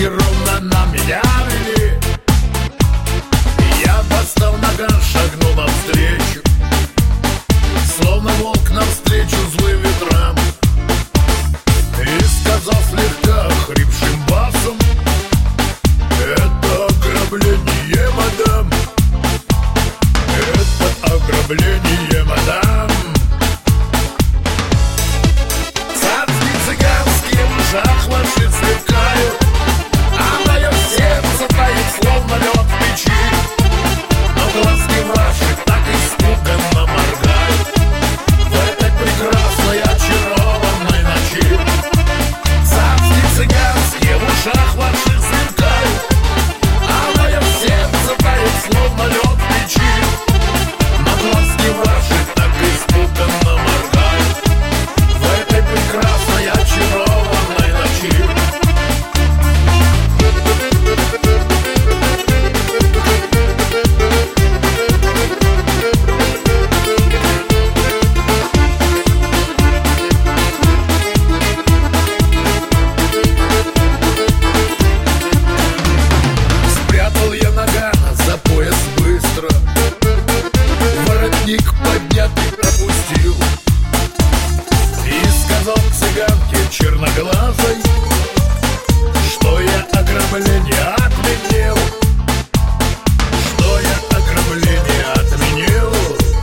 Ноги ровно на меня вели. Я достал наган, шагнул навстречу, словно волк навстречу злым ветрам, и сказал слегка хрипшим басом: это ограбление, мадам, это ограбление, мадам. Царские цыганские в ушах ваши сверкают, а мое сердце тает, словно лед в печи. Но глазки ваши так испуганно моргают в этой прекрасной очарованной ночи. Царские цыганские в ушах ваших сверкают, а мое сердце тает, словно лед в печи. Но глазки ваши так испуганно моргают в этой прекрасной очарованной ночи. Спрятал я наган за пояс быстро, воротник поднятый опустил, и сказал цыганке черноглазой, что я ограбление отменил, что я ограбление отменил.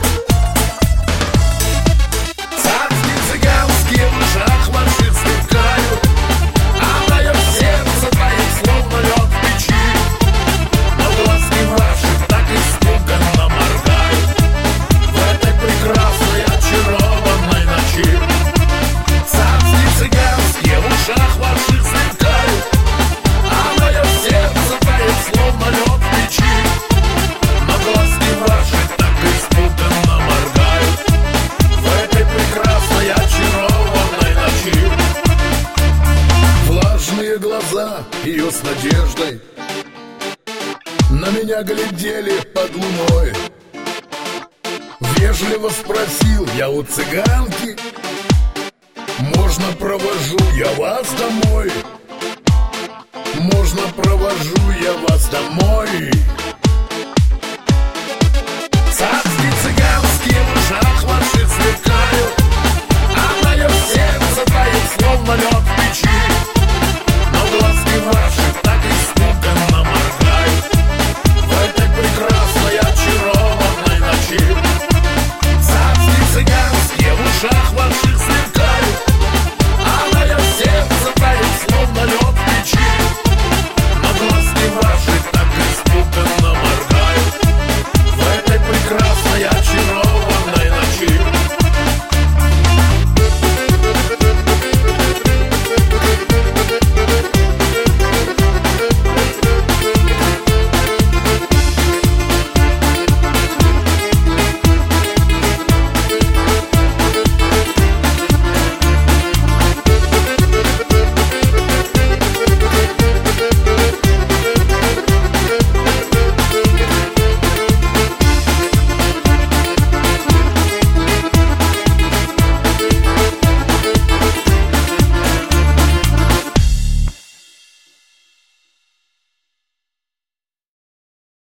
Царские цыганские в ушах ваши сверкают, а мое сердце тает, словно лед в печи. Но глазки ваши так испуганно моргают в этой прекрасной очарованной ночи. Царские цыганские в ушах ваших сверкают, а мое сердце тает, словно лед в печи. Но глазки ваши так испуганно моргают в этой прекрасной очарованной ночи. Влажные глаза ее с надеждой на меня глядели под луной. Вежливо спросил я у цыганки: можно провожу я вас домой? Можно провожу я вас домой? Царские цыганские в ушах ваши сверкают, а мое сердце тает, словно лед в печи.